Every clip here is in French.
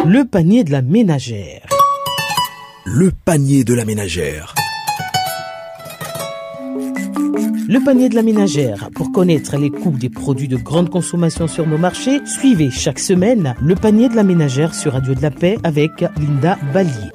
Le panier de la ménagère. Le panier de la ménagère. Le panier de la ménagère. Pour connaître les coûts des produits de grande consommation sur nos marchés, suivez chaque semaine le panier de la ménagère sur Radio de la Paix avec Linda Ballier.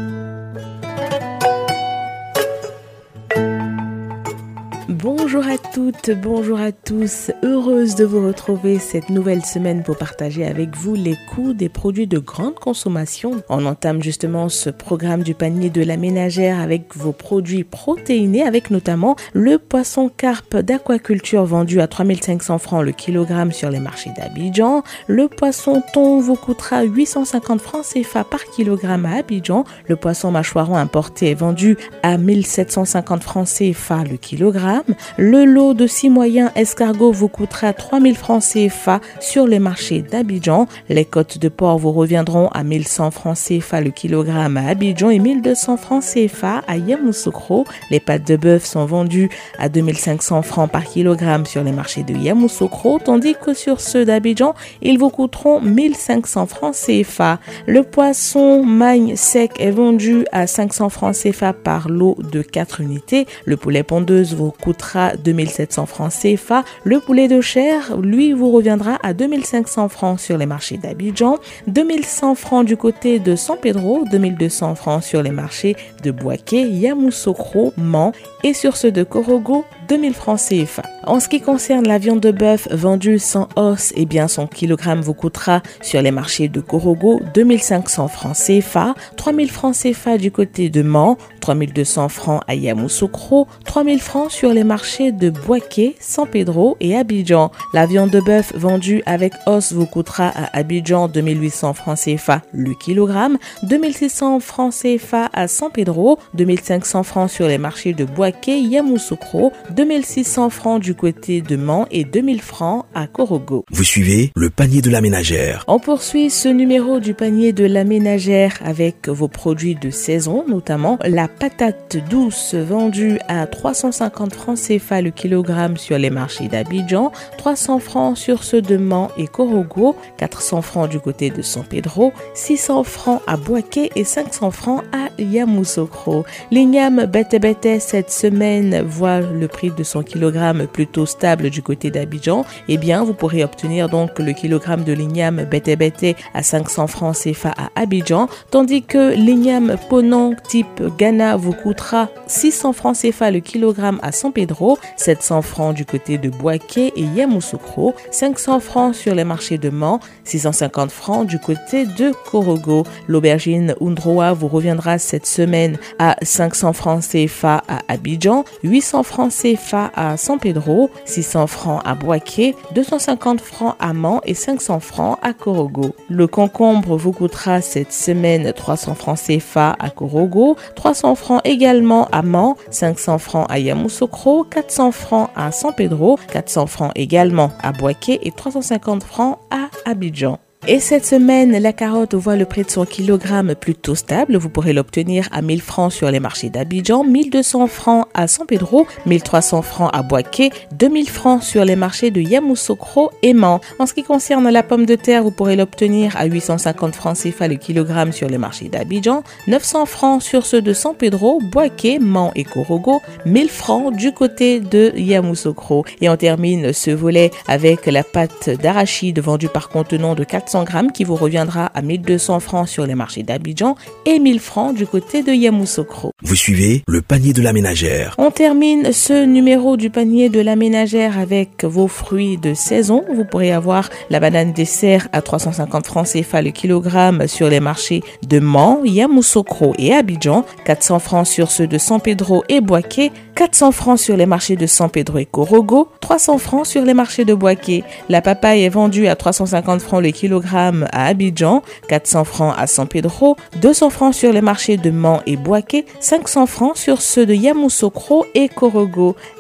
Bonjour à toutes, bonjour à tous. Heureuse de vous retrouver cette nouvelle semaine pour partager avec vous les coûts des produits de grande consommation. On entame justement ce programme du panier de la ménagère avec vos produits protéinés, avec notamment le poisson carpe d'aquaculture vendu à 3500 francs le kilogramme sur les marchés d'Abidjan. Le poisson thon vous coûtera 850 francs CFA par kilogramme à Abidjan. Le poisson mâchoiron importé est vendu à 1750 francs CFA le kilogramme. Le lot de 6 moyens escargots vous coûtera 3000 francs CFA sur les marchés d'Abidjan. Les côtes de porc vous reviendront à 1100 francs CFA le kilogramme à Abidjan et 1200 francs CFA à Yamoussoukro. Les pâtes de bœuf sont vendues à 2500 francs par kilogramme sur les marchés de Yamoussoukro, tandis que sur ceux d'Abidjan, ils vous coûteront 1500 francs CFA. Le poisson magne sec est vendu à 500 francs CFA par lot de 4 unités. Le poulet pondeuse vous coûtera 2700 francs CFA. Le poulet de chair, lui, vous reviendra à 2500 francs sur les marchés d'Abidjan, 2100 francs du côté de San Pedro, 2200 francs sur les marchés de Boaké, Yamoussoukro, Mans et sur ceux de Korogo, 2000 francs CFA. En ce qui concerne la viande de bœuf vendue sans os, eh bien son kilogramme vous coûtera sur les marchés de Korogo 2500 francs CFA, 3000 francs CFA du côté de Mans, 3200 francs à Yamoussoukro, 3000 francs sur les marchés de Boaké, San Pedro et Abidjan. La viande de bœuf vendue avec os vous coûtera à Abidjan 2800 francs CFA le kilogramme, 2600 francs CFA à San Pedro, 2500 francs sur les marchés de Boaké, Yamoussoukro, 2600 francs du côté de Mans et 2000 francs à Korogo. Vous suivez le panier de la ménagère. On poursuit ce numéro du panier de la ménagère avec vos produits de saison, notamment la patate douce vendue à 350 francs CFA le kilogramme sur les marchés d'Abidjan, 300 francs sur ceux de Mans et Korogo, 400 francs du côté de San Pedro, 600 francs à Boaké et 500 francs à Yamoussoukro. L'igname bete cette semaine voit le prix de son kilogramme plutôt stable du côté d'Abidjan. Eh bien, vous pourrez obtenir donc le kilogramme de l'igname bete à 500 francs CFA à Abidjan, tandis que l'igname ponant type Ghana vous coûtera 600 francs CFA le kilogramme à San Pedro, 700 francs du côté de Boaké et Yamoussoukro, 500 francs sur les marchés de Mans, 650 francs du côté de Korogo. L'aubergine Undroa vous reviendra cette semaine à 500 francs CFA à Abidjan, 800 francs CFA à San Pedro, 600 francs à Boaké, 250 francs à Mans et 500 francs à Korogo. Le concombre vous coûtera cette semaine 300 francs CFA à Korogo, 300 francs également à Mans, 500 francs à Yamoussoukro, 400 francs à San Pedro, 400 francs également à Boaké et 350 francs à Abidjan. Et cette semaine, la carotte voit le prix de son kilogramme plutôt stable. Vous pourrez l'obtenir à 1000 francs sur les marchés d'Abidjan, 1200 francs à San Pedro, 1300 francs à Boaké, 2000 francs sur les marchés de Yamoussoukro et Mans. En ce qui concerne la pomme de terre, vous pourrez l'obtenir à 850 francs CFA le kilogramme sur les marchés d'Abidjan, 900 francs sur ceux de San Pedro, Boaké, Mans et Korogo, 1000 francs du côté de Yamoussoukro. Et on termine ce volet avec la pâte d'arachide vendue par contenant de 400 grammes qui vous reviendra à 1200 francs sur les marchés d'Abidjan et 1000 francs du côté de Yamoussoukro. Vous suivez le panier de la ménagère. On termine ce numéro du panier de la ménagère avec vos fruits de saison. Vous pourrez avoir la banane dessert à 350 francs CFA le kilogramme sur les marchés de Mans, Yamoussoukro et Abidjan, 400 francs sur ceux de San Pedro et Boaké, 400 francs sur les marchés de San Pedro et Korogo, 300 francs sur les marchés de Boaké. La papaye est vendue à 350 francs le kilogramme à Abidjan, 400 francs à San Pedro, 200 francs sur les marchés de Mans et Boaké, 500 francs sur ceux de Yamoussoukro et Korogo.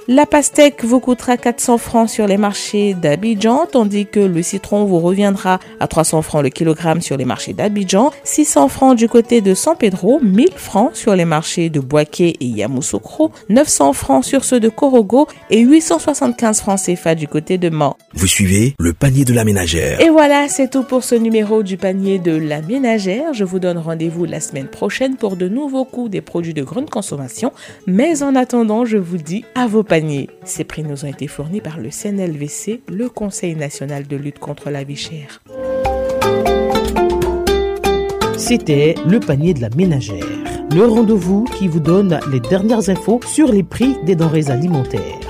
La pastèque vous coûtera 400 francs sur les marchés d'Abidjan, tandis que le citron vous reviendra à 300 francs le kilogramme sur les marchés d'Abidjan, 600 francs du côté de San Pedro, 1000 francs sur les marchés de Boaké et Yamoussoukro, 900 francs sur ceux de Korogo et 875 francs CFA du côté de Mans. Vous suivez le panier de la ménagère. Et voilà, c'est tout pour ce numéro du panier de la ménagère. Je vous donne rendez-vous la semaine prochaine pour de nouveaux coûts des produits de grande consommation. Mais en attendant, je vous dis à vos paniers. Ces prix nous ont été fournis par le CNLVC, le Conseil national de lutte contre la vie chère. C'était le panier de la ménagère, le rendez-vous qui vous donne les dernières infos sur les prix des denrées alimentaires.